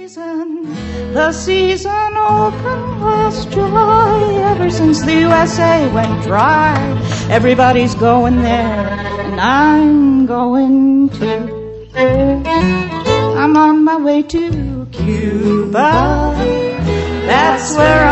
The season opened last July. Ever since the USA went dry, everybody's going there, and I'm going too. I'm on my way to Cuba. That's where